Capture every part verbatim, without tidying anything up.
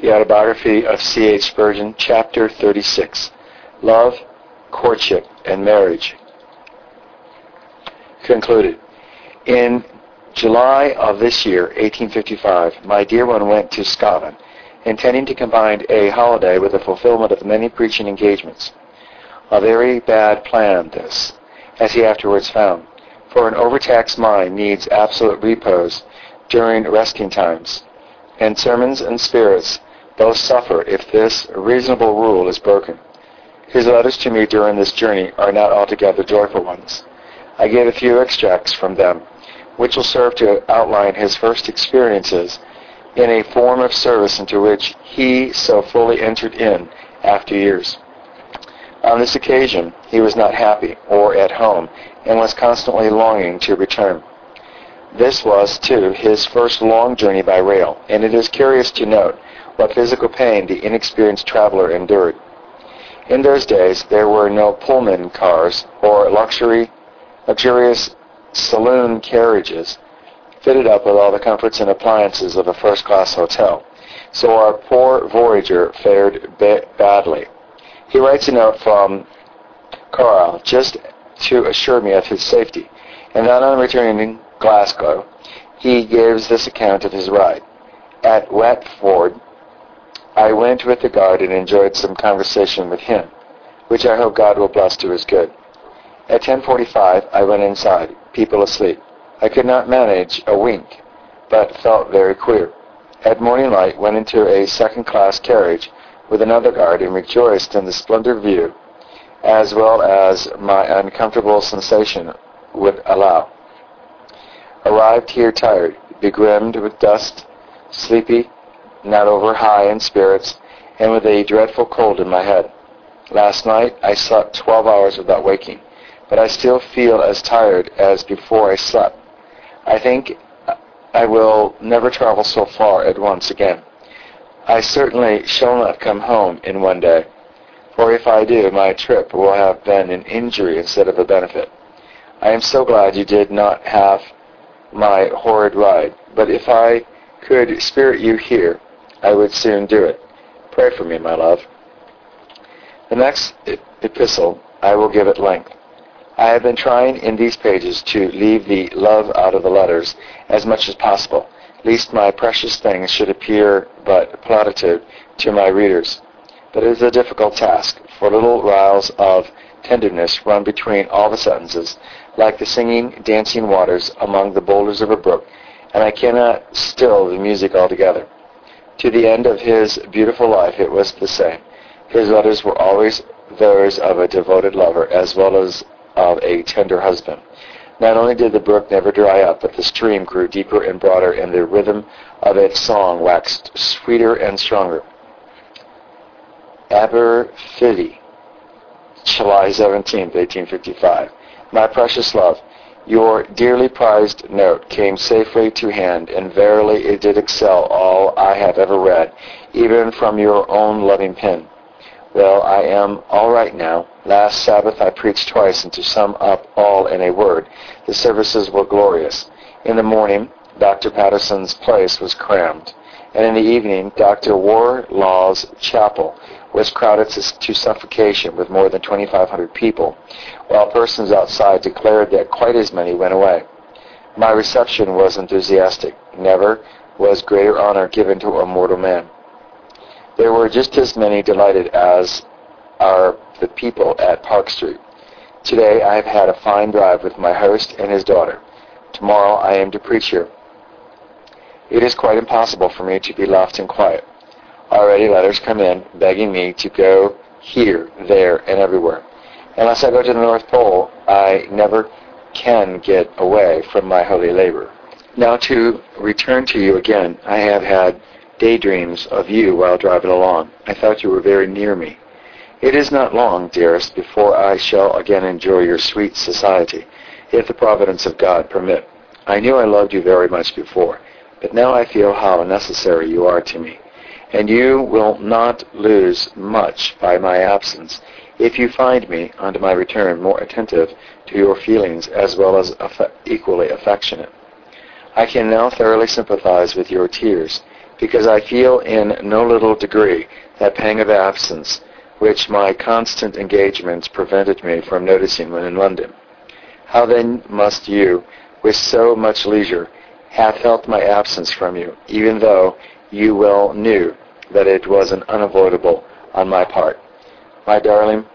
The Autobiography of C H Spurgeon, Chapter thirty-six, Love, Courtship, and Marriage. Concluded. In July of this year, eighteen fifty-five, my dear one went to Scotland, intending to combine a holiday with the fulfillment of many preaching engagements. A very bad plan, this, as he afterwards found, for an overtaxed mind needs absolute repose during resting times, and sermons and spirits both suffer if this reasonable rule is broken. His letters to me during this journey are not altogether joyful ones. I give a few extracts from them, which will serve to outline his first experiences in a form of service into which he so fully entered in after years. On this occasion, he was not happy or at home and was constantly longing to return. This was, too, his first long journey by rail, and it is curious to note what physical pain the inexperienced traveler endured. In those days, there were no Pullman cars or luxury, luxurious saloon carriages fitted up with all the comforts and appliances of a first-class hotel, so our poor voyager fared ba- badly. He writes a note from Carlisle just to assure me of his safety, and then on returning to Glasgow, he gives this account of his ride. At Watford, I went with the guard and enjoyed some conversation with him, which I hope God will bless to his good. At ten forty-five, I went inside, people asleep. I could not manage a wink, but felt very queer. At morning light, went into a second-class carriage with another guard and rejoiced in the splendid view, as well as my uncomfortable sensation would allow. Arrived here tired, begrimed with dust, sleepy, not over high in spirits, and with a dreadful cold in my head. Last night I slept twelve hours without waking, but I still feel as tired as before I slept. I think I will never travel so far at once again. I certainly shall not come home in one day, for if I do, my trip will have been an injury instead of a benefit. I am so glad you did not have my horrid ride, but if I could spirit you here, I would soon do it. Pray for me, my love. The next epistle I will give at length. I have been trying in these pages to leave the love out of the letters as much as possible, lest my precious things should appear but platitude to my readers. But it is a difficult task, for little riles of tenderness run between all the sentences, like the singing, dancing waters among the boulders of a brook, and I cannot still the music altogether. To the end of his beautiful life it was the same. His letters were always those of a devoted lover as well as of a tender husband. Not only did the brook never dry up, but the stream grew deeper and broader, and the rhythm of its song waxed sweeter and stronger. Aberfilly, July seventeenth, eighteen fifty-five. My precious love, your dearly prized note came safely to hand, and verily it did excel all I have ever read, even from your own loving pen. Well, I am all right now. Last Sabbath I preached twice, and to sum up all in a word, the services were glorious. In the morning, Doctor Patterson's place was crammed, and in the evening, Doctor Warlaw's chapel was crowded to suffocation with more than twenty-five hundred people, while persons outside declared that quite as many went away. My reception was enthusiastic. Never was greater honor given to a mortal man. There were just as many delighted as are the people at Park Street. Today I have had a fine drive with my host and his daughter. Tomorrow I am to preach here. It is quite impossible for me to be left in quiet. Already letters come in begging me to go here, there, and everywhere. Unless I go to the North Pole, I never can get away from my holy labor. Now to return to you again, I have had daydreams of you while driving along. I thought you were very near me. It is not long, dearest, before I shall again enjoy your sweet society, if the providence of God permit. I knew I loved you very much before, but now I feel how necessary you are to me, and you will not lose much by my absence if you find me, on my return, more attentive to your feelings as well as aff- equally affectionate. I can now thoroughly sympathize with your tears, because I feel in no little degree that pang of absence which my constant engagements prevented me from noticing when in London. How then must you, with so much leisure, have felt my absence from you, even though you well knew that it was an unavoidable on my part. My darling,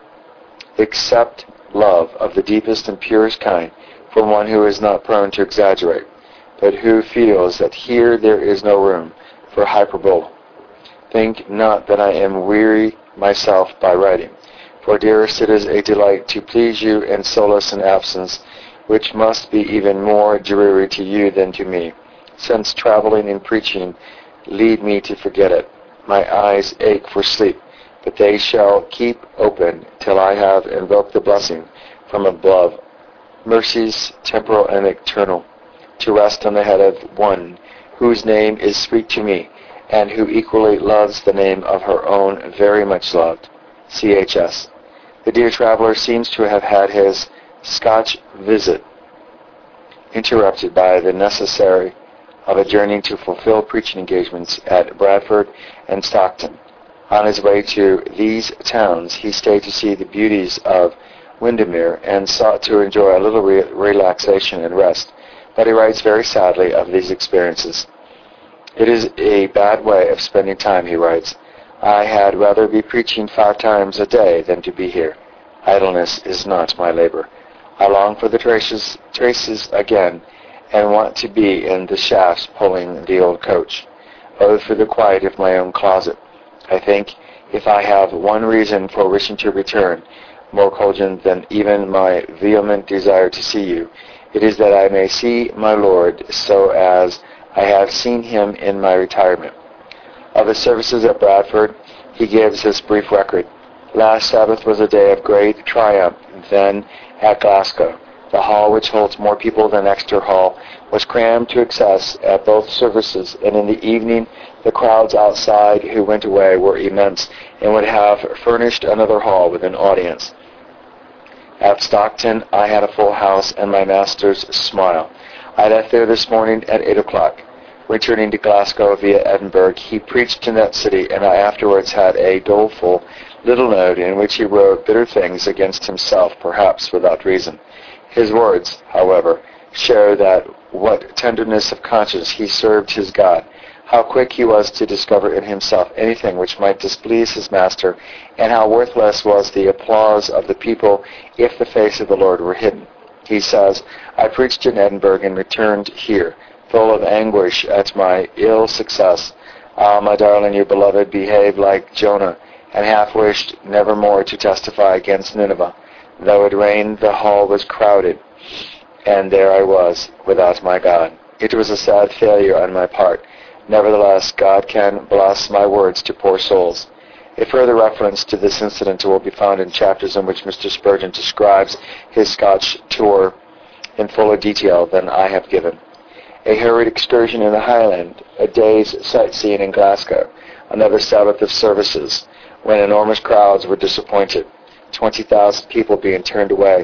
accept love of the deepest and purest kind from one who is not prone to exaggerate, but who feels that here there is no room for hyperbole. Think not that I am weary myself by writing, for, dearest, it is a delight to please you and solace an absence which must be even more dreary to you than to me, since traveling and preaching lead me to forget it. My eyes ache for sleep, but they shall keep open till I have invoked the blessing from above, mercies temporal and eternal, to rest on the head of one whose name is sweet to me, and who equally loves the name of her own very much loved. C H S The dear traveler seems to have had his Scotch visit interrupted by the necessity of a journey to fulfill preaching engagements at Bradford and Stockton. On his way to these towns, he stayed to see the beauties of Windermere and sought to enjoy a little re- relaxation and rest. But he writes very sadly of these experiences. It is a bad way of spending time, he writes. I had rather be preaching five times a day than to be here. Idleness is not my labor. I long for the traces, traces again, and want to be in the shafts pulling the old coach. Oh, for the quiet of my own closet. I think if I have one reason for wishing to return, more cogent than even my vehement desire to see you, it is that I may see my Lord so as I have seen him in my retirement. Of his services at Bradford, he gives this brief record. Last Sabbath was a day of great triumph. Then at Glasgow, the hall, which holds more people than Exeter Hall, was crammed to excess at both services, and in the evening the crowds outside who went away were immense, and would have furnished another hall with an audience. At Stockton I had a full house, and my master's smile. I left there this morning at eight o'clock. Returning to Glasgow via Edinburgh, he preached in that city, and I afterwards had a doleful little note in which he wrote bitter things against himself, perhaps without reason. His words, however, show that what tenderness of conscience he served his God, how quick he was to discover in himself anything which might displease his master, and how worthless was the applause of the people if the face of the Lord were hidden. He says, I preached in Edinburgh and returned here, full of anguish at my ill success. Ah, my darling, your beloved behaved like Jonah, and half wished never more to testify against Nineveh. Though it rained, the hall was crowded, and there I was, without my God. It was a sad failure on my part. Nevertheless, God can bless my words to poor souls. A further reference to this incident will be found in chapters in which Mister Spurgeon describes his Scotch tour in fuller detail than I have given. A hurried excursion in the Highland, a day's sightseeing in Glasgow, another Sabbath of services, when enormous crowds were disappointed, twenty thousand people being turned away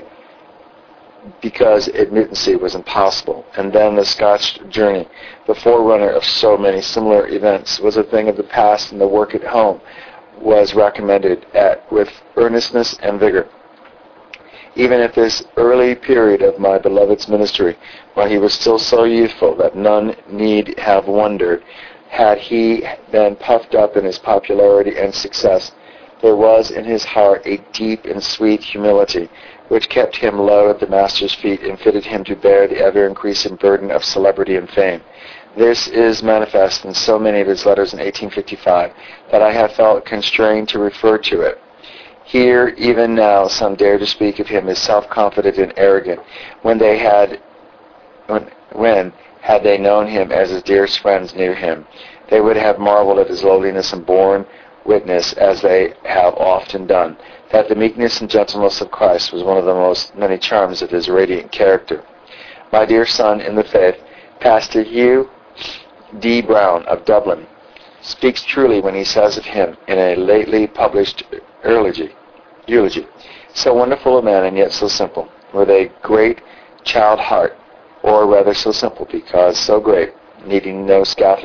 because admittancy was impossible. And then the Scotch journey, the forerunner of so many similar events, was a thing of the past, and the work at home was recommended at, with earnestness and vigor. Even at this early period of my beloved's ministry, when he was still so youthful that none need have wondered had he been puffed up in his popularity and success, there was in his heart a deep and sweet humility which kept him low at the Master's feet and fitted him to bear the ever-increasing burden of celebrity and fame. This is manifest in so many of his letters in eighteen fifty-five that I have felt constrained to refer to it. Here, even now, some dare to speak of him as self-confident and arrogant, when they had, when, when had they known him as his dearest friends knew him, they would have marveled at his lowliness and borne witness, as they have often done, that the meekness and gentleness of Christ was one of the most many charms of his radiant character. My dear son in the faith, Pastor Hugh D. Brown of Dublin, speaks truly when he says of him in a lately published eulogy, eulogy, so wonderful a man and yet so simple, with a great child heart, or rather so simple because so great, needing no scaffolding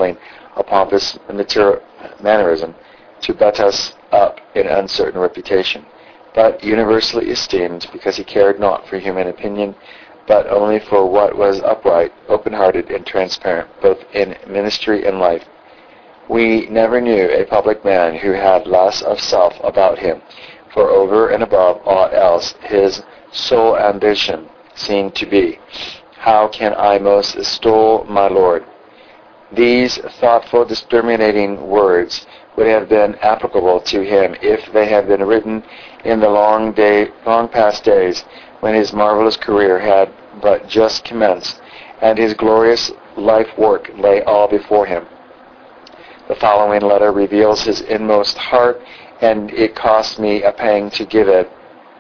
a pompous material mannerism, to butt us up in uncertain reputation, but universally esteemed because he cared not for human opinion, but only for what was upright, open-hearted, and transparent, both in ministry and life. We never knew a public man who had less of self about him, for over and above aught else, his sole ambition seemed to be, how can I most extol my Lord? These thoughtful, discriminating words would have been applicable to him if they had been written in the long day, long past days when his marvelous career had but just commenced, and his glorious life work lay all before him. The following letter reveals his inmost heart, and it cost me a pang to give it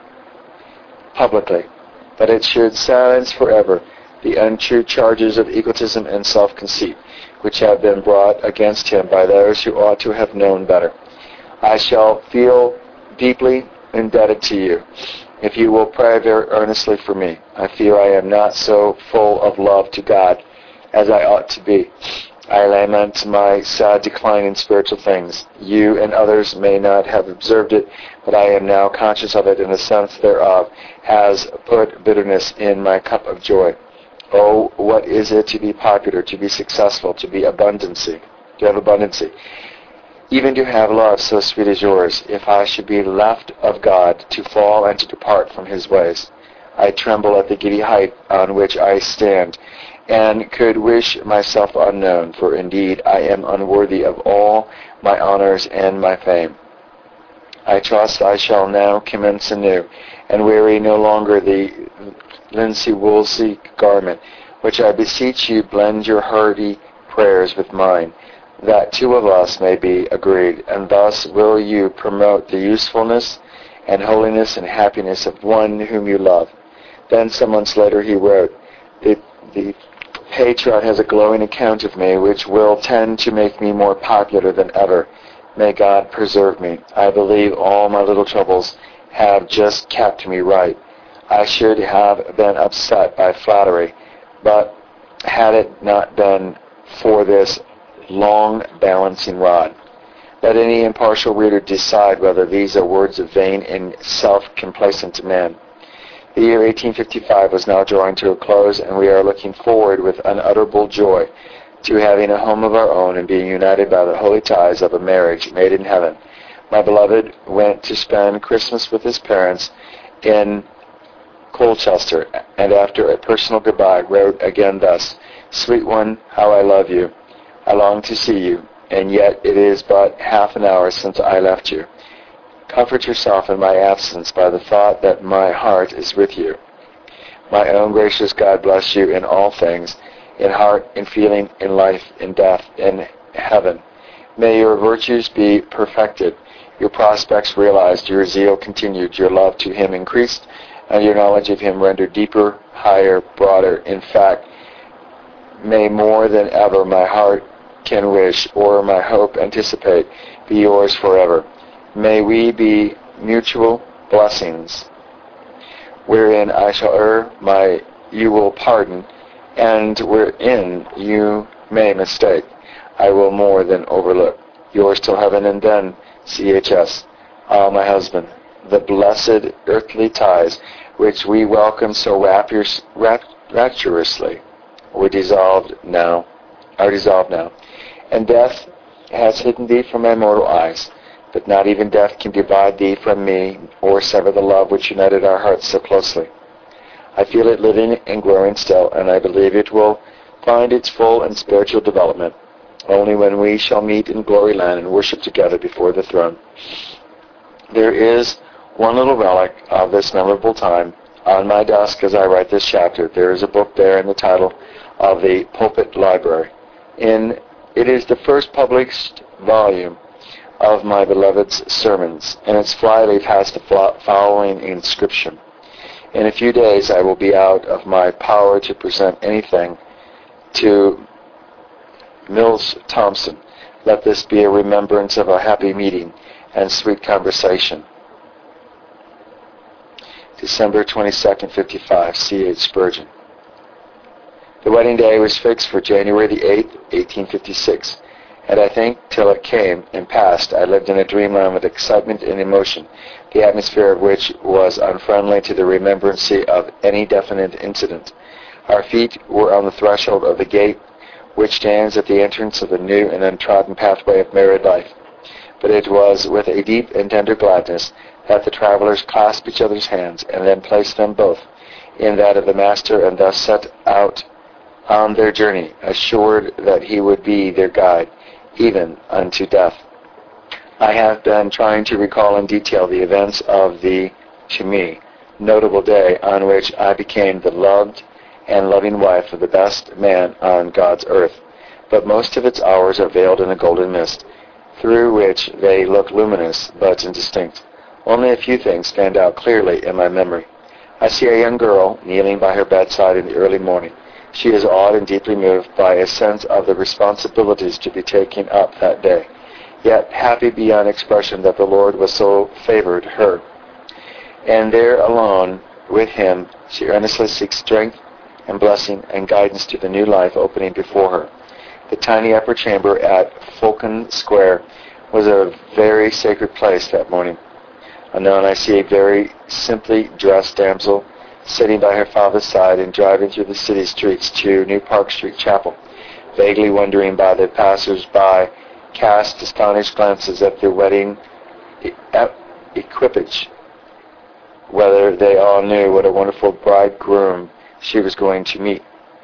publicly, but it should silence forever the untrue charges of egotism and self-conceit which have been brought against him by those who ought to have known better. I shall feel deeply indebted to you if you will pray very earnestly for me. I feel I am not so full of love to God as I ought to be. I lament my sad decline in spiritual things. You and others may not have observed it, but I am now conscious of it, and the sense thereof has put bitterness in my cup of joy. Oh, what is it to be popular, to be successful, to be abundancy, to have abundancy, even to have love so sweet as yours, if I should be left of God, to fall and to depart from his ways. I tremble at the giddy height on which I stand, and could wish myself unknown, for indeed I am unworthy of all my honors and my fame. I trust I shall now commence anew, and weary no longer the linsey-woolsey garment, which I beseech you blend your hearty prayers with mine, that two of us may be agreed, and thus will you promote the usefulness and holiness and happiness of one whom you love. Then some months later he wrote, the, the patron has a glowing account of me, which will tend to make me more popular than ever. May God preserve me. I believe all my little troubles have just kept me right. I should have been upset by flattery, but had it not been for this long balancing rod. Let any impartial reader decide whether these are words of vain and self-complacent man. The year eighteen fifty-five was now drawing to a close, and we are looking forward with unutterable joy to having a home of our own and being united by the holy ties of a marriage made in heaven. My beloved went to spend Christmas with his parents in Colchester, and after a personal goodbye wrote again thus, Sweet one, how I love you. I long to see you, and yet it is but half an hour since I left you. Comfort yourself in my absence by the thought that my heart is with you. My own gracious God bless you in all things, in heart, in feeling, in life, in death, in heaven. May your virtues be perfected, your prospects realized, your zeal continued, your love to him increased, and your knowledge of him rendered deeper, higher, broader. In fact, may more than ever my heart can wish, or my hope anticipate, be yours forever. May we be mutual blessings, wherein I shall err, my you will pardon, and wherein you may mistake, I will more than overlook. Yours till heaven and then, C H S Ah, my husband, the blessed earthly ties which we welcome so rapturously were dissolved now, are dissolved now, and death has hidden thee from my mortal eyes. But not even death can divide thee from me, or sever the love which united our hearts so closely. I feel it living and growing still, and I believe it will find its full and spiritual development only when we shall meet in glory land and worship together before the throne. There is one little relic of this memorable time on my desk as I write this chapter. There is a book there in the title of the Pulpit Library. In it is the first published volume of my beloved's sermons, and its flyleaf has the following inscription. In a few days I will be out of my power to present anything to Mills Thompson. Let this be a remembrance of a happy meeting and sweet conversation. December twenty-second, fifty-five, C H Spurgeon. The wedding day was fixed for January the eighth, eighteen fifty-six, And I think till it came and passed, I lived in a dreamland with excitement and emotion, the atmosphere of which was unfriendly to the remembrance of any definite incident. Our feet were on the threshold of the gate, which stands at the entrance of the new and untrodden pathway of married life. But it was with a deep and tender gladness that the travelers clasped each other's hands, and then placed them both in that of the Master, and thus set out on their journey, assured that he would be their guide, even unto death. I have been trying to recall in detail the events of the, to me, notable day on which I became the loved and loving wife of the best man on God's earth. But most of its hours are veiled in a golden mist, through which they look luminous but indistinct. Only a few things stand out clearly in my memory. I see a young girl kneeling by her bedside in the early morning. She is awed and deeply moved by a sense of the responsibilities to be taken up that day, yet happy beyond expression that the Lord was so favored her. And there alone with him, she earnestly seeks strength and blessing and guidance to the new life opening before her. The tiny upper chamber at Fulton Square was a very sacred place that morning. Anon I see a very simply dressed damsel sitting by her father's side and driving through the city streets to New Park Street Chapel, vaguely wondering by the passers-by cast astonished glances at the wedding e- equipage, whether they all knew what a wonderful bridegroom she was going to meet.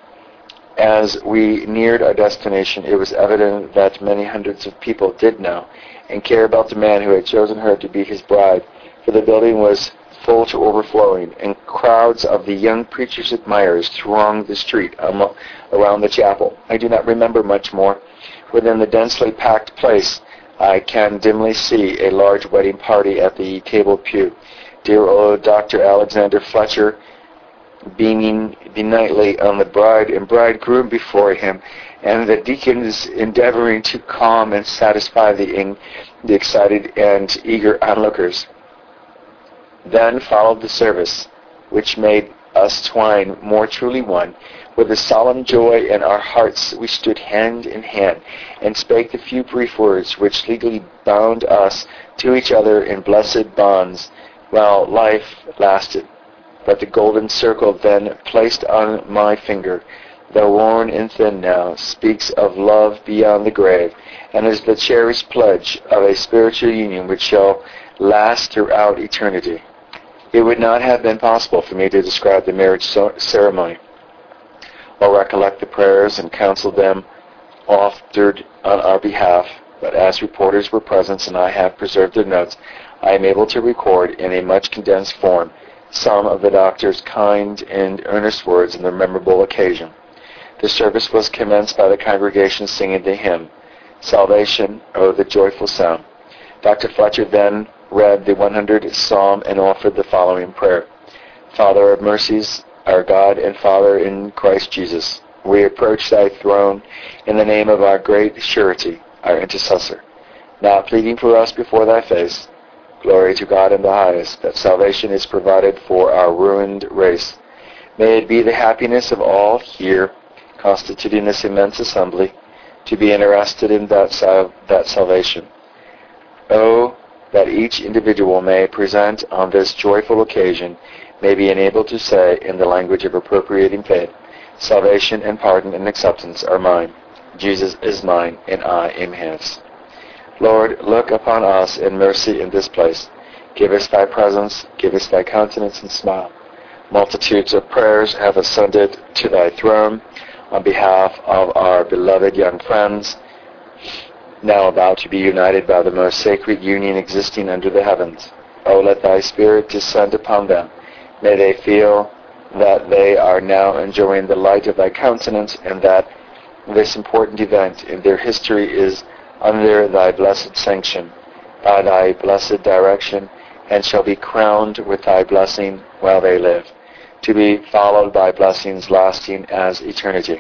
As we neared our destination, it was evident that many hundreds of people did know and care about the man who had chosen her to be his bride, for the building was full to overflowing, and crowds of the young preacher's admirers thronged the street um, around the chapel. I do not remember much more. Within the densely packed place, I can dimly see a large wedding party at the table pew. Dear old Doctor Alexander Fletcher beaming benignly on the bride and bridegroom before him, and the deacons endeavoring to calm and satisfy the, the excited and eager onlookers. Then followed the service, which made us twine more truly one. With a solemn joy in our hearts we stood hand in hand, and spake the few brief words which legally bound us to each other in blessed bonds while life lasted. But the golden circle then placed on my finger, though worn and thin now, speaks of love beyond the grave, and is the cherished pledge of a spiritual union which shall last throughout eternity. It would not have been possible for me to describe the marriage so- ceremony, or recollect the prayers and counsel them offered on our behalf, but as reporters were present and I have preserved their notes, I am able to record in a much condensed form some of the doctor's kind and earnest words on the memorable occasion. The service was commenced by the congregation singing the hymn, Salvation, O the Joyful Sound. Doctor Fletcher then read the one hundredth Psalm and offered the following prayer. Father of mercies, our God and Father in Christ Jesus, we approach thy throne in the name of our great surety, our intercessor, now pleading for us before thy face. Glory to God in the highest, that salvation is provided for our ruined race. May it be the happiness of all here, constituting this immense assembly, to be interested in that, sal- that salvation. Oh, that each individual may present on this joyful occasion, may be enabled to say, in the language of appropriating faith, salvation and pardon and acceptance are mine. Jesus is mine, and I am his. Lord, look upon us in mercy in this place. Give us thy presence, give us thy countenance and smile. Multitudes of prayers have ascended to thy throne on behalf of our beloved young friends, now about to be united by the most sacred union existing under the heavens. O let thy Spirit descend upon them. May they feel that they are now enjoying the light of thy countenance, and that this important event in their history is under thy blessed sanction, by thy blessed direction, and shall be crowned with thy blessing while they live, to be followed by blessings lasting as eternity,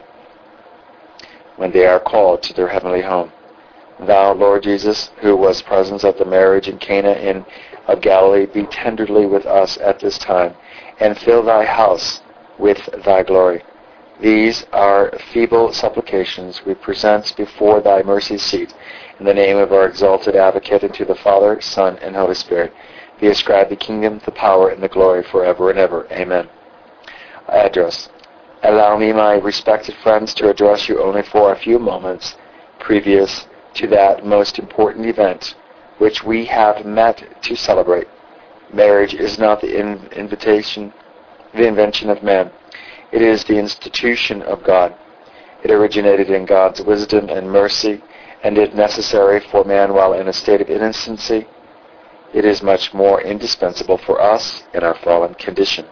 when they are called to their heavenly home. Thou, Lord Jesus, who was present at the marriage in Cana in of Galilee, be tenderly with us at this time, and fill thy house with thy glory. These are feeble supplications we present before thy mercy seat, in the name of our exalted advocate, and to the Father, Son, and Holy Spirit, be ascribed the kingdom, the power, and the glory forever and ever. Amen. Address. Allow me, my respected friends, to address you only for a few moments previous to that most important event which we have met to celebrate. Marriage is not the in- invitation, the invention of man. It is the institution of God. It originated in God's wisdom and mercy, and is necessary for man while in a state of innocency. It is much more indispensable for us in our fallen condition.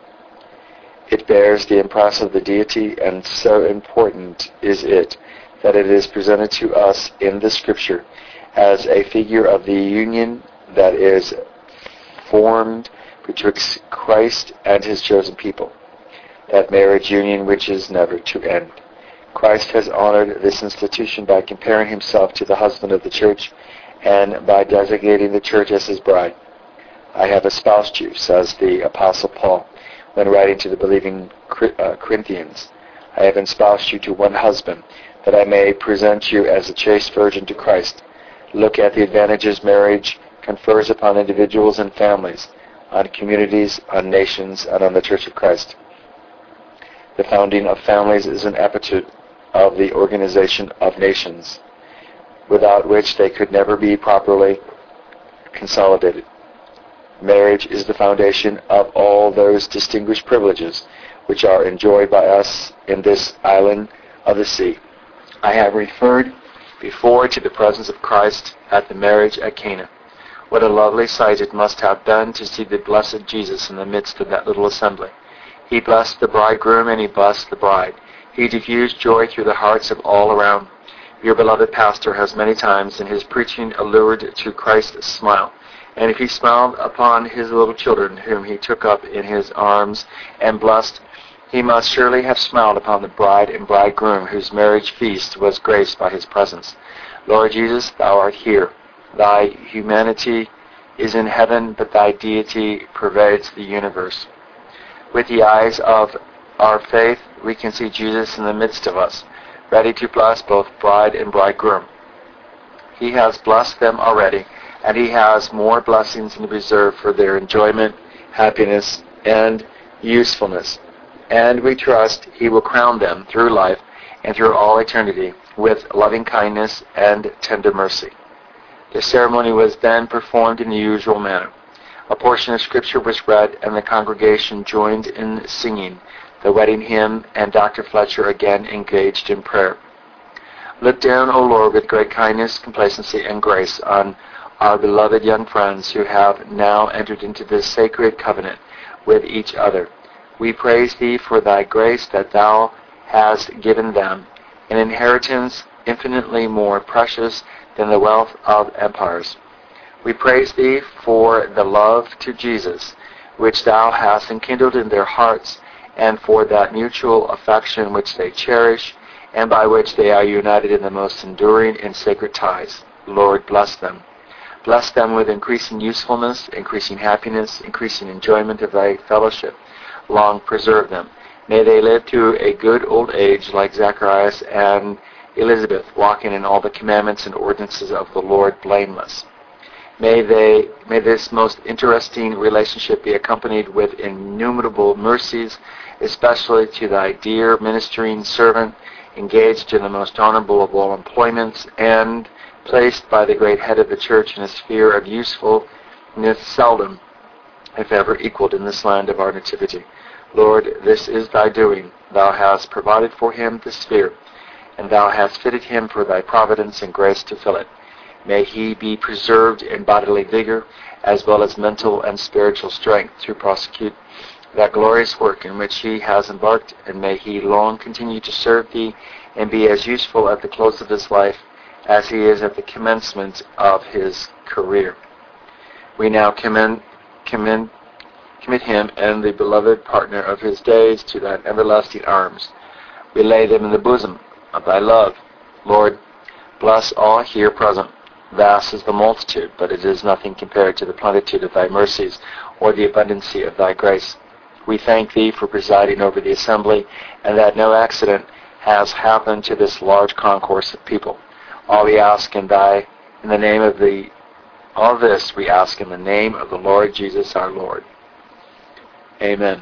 It bears the impress of the deity, and so important is it that it is presented to us in the Scripture as a figure of the union that is formed betwixt Christ and his chosen people, that marriage union which is never to end. Christ has honored this institution by comparing himself to the husband of the church and by designating the church as his bride. I have espoused you, says the Apostle Paul when writing to the believing Corinthians. I have espoused you to one husband, that I may present you as a chaste virgin to Christ. Look at the advantages marriage confers upon individuals and families, on communities, on nations, and on the Church of Christ. The founding of families is an epitome of the organization of nations, without which they could never be properly consolidated. Marriage is the foundation of all those distinguished privileges which are enjoyed by us in this island of the sea. I have referred before to the presence of Christ at the marriage at Cana. What a lovely sight it must have been to see the blessed Jesus in the midst of that little assembly. He blessed the bridegroom and he blessed the bride. He diffused joy through the hearts of all around. Your beloved pastor has many times in his preaching allured to Christ's smile. And if he smiled upon his little children, whom he took up in his arms and blessed, he must surely have smiled upon the bride and bridegroom, whose marriage feast was graced by his presence. Lord Jesus, thou art here. Thy humanity is in heaven, but thy deity pervades the universe. With the eyes of our faith, we can see Jesus in the midst of us, ready to bless both bride and bridegroom. He has blessed them already, and he has more blessings in reserve for their enjoyment, happiness, and usefulness. And we trust he will crown them through life and through all eternity with loving kindness and tender mercy. The ceremony was then performed in the usual manner. A portion of Scripture was read, and the congregation joined in singing the wedding hymn, and Doctor Fletcher again engaged in prayer. Look down, O Lord, with great kindness, complacency, and grace on our beloved young friends who have now entered into this sacred covenant with each other. We praise thee for thy grace that thou hast given them, an inheritance infinitely more precious than the wealth of empires. We praise thee for the love to Jesus, which thou hast enkindled in their hearts, and for that mutual affection which they cherish, and by which they are united in the most enduring and sacred ties. Lord, bless them. Bless them with increasing usefulness, increasing happiness, increasing enjoyment of thy fellowship. Long preserve them. May they live to a good old age like Zacharias and Elizabeth, walking in all the commandments and ordinances of the Lord blameless. May they, may this most interesting relationship be accompanied with innumerable mercies, especially to thy dear ministering servant, engaged in the most honorable of all employments, and placed by the great head of the church in a sphere of usefulness seldom, if ever, equaled in this land of our nativity. Lord, this is thy doing. Thou hast provided for him this sphere, and thou hast fitted him for thy providence and grace to fill it. May he be preserved in bodily vigor, as well as mental and spiritual strength, to prosecute that glorious work in which he has embarked, and may he long continue to serve thee and be as useful at the close of his life as he is at the commencement of his career. We now commend, commend, commit him and the beloved partner of his days to thine everlasting arms. We lay them in the bosom of thy love. Lord, bless all here present. Vast is the multitude, but it is nothing compared to the plenitude of thy mercies or the abundancy of thy grace. We thank Thee for presiding over the assembly, and that no accident has happened to this large concourse of people. All we ask in Thy, in the name of the, all this we ask in the name of the Lord Jesus our Lord. Amen.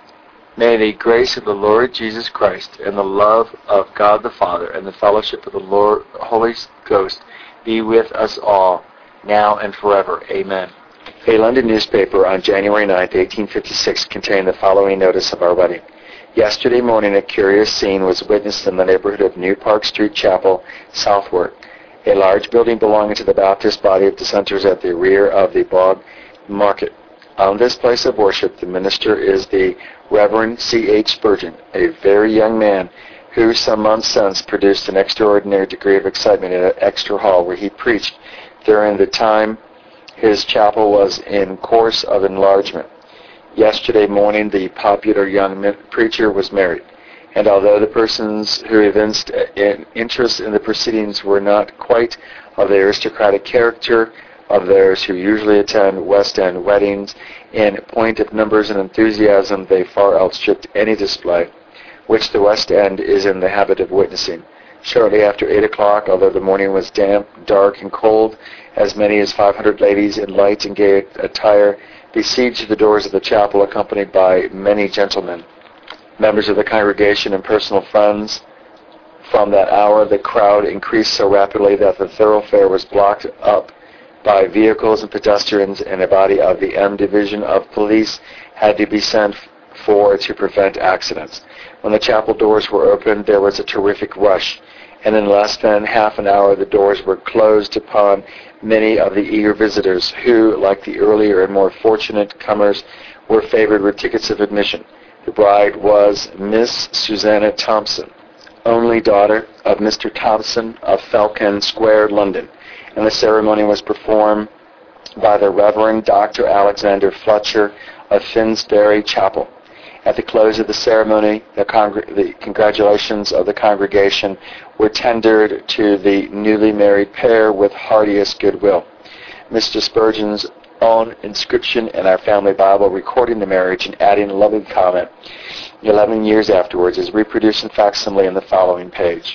May the grace of the Lord Jesus Christ and the love of God the Father and the fellowship of the Lord Holy Ghost be with us all, now and forever. Amen. A London newspaper on January ninth, eighteen fifty-six contained the following notice of our wedding. Yesterday morning a curious scene was witnessed in the neighborhood of New Park Street Chapel, southward. A large building belonging to the Baptist body of dissenters at the rear of the Bog Market. On this place of worship, the minister is the Reverend C H Spurgeon, a very young man who some months since produced an extraordinary degree of excitement in an extra hall where he preached during the time his chapel was in course of enlargement. Yesterday morning, the popular young preacher was married, and although the persons who evinced an interest in the proceedings were not quite of the aristocratic character of those who usually attend West End weddings, in point of numbers and enthusiasm they far outstripped any display which the West End is in the habit of witnessing. Shortly after eight o'clock, although the morning was damp, dark, and cold, as many as five hundred ladies in light and gay attire besieged the doors of the chapel, accompanied by many gentlemen, members of the congregation and personal friends. From that hour, the crowd increased so rapidly that the thoroughfare was blocked up by vehicles and pedestrians, and a body of the M Division of Police had to be sent for to prevent accidents. When the chapel doors were opened, there was a terrific rush, and in less than half an hour the doors were closed upon many of the eager visitors who, like the earlier and more fortunate comers, were favored with tickets of admission. The bride was Miss Susanna Thompson, only daughter of Mister Thompson of Falcon Square, London, and the ceremony was performed by the Reverend Doctor Alexander Fletcher of Finsbury Chapel. At the close of the ceremony, the, congr- the congratulations of the congregation were tendered to the newly married pair with heartiest goodwill. Mister Spurgeon's own inscription in our family Bible recording the marriage and adding a loving comment eleven years afterwards is reproduced in facsimile in the following page.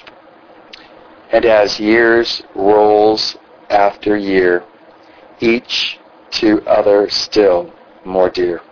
And as years rolls after year, each to other still more dear.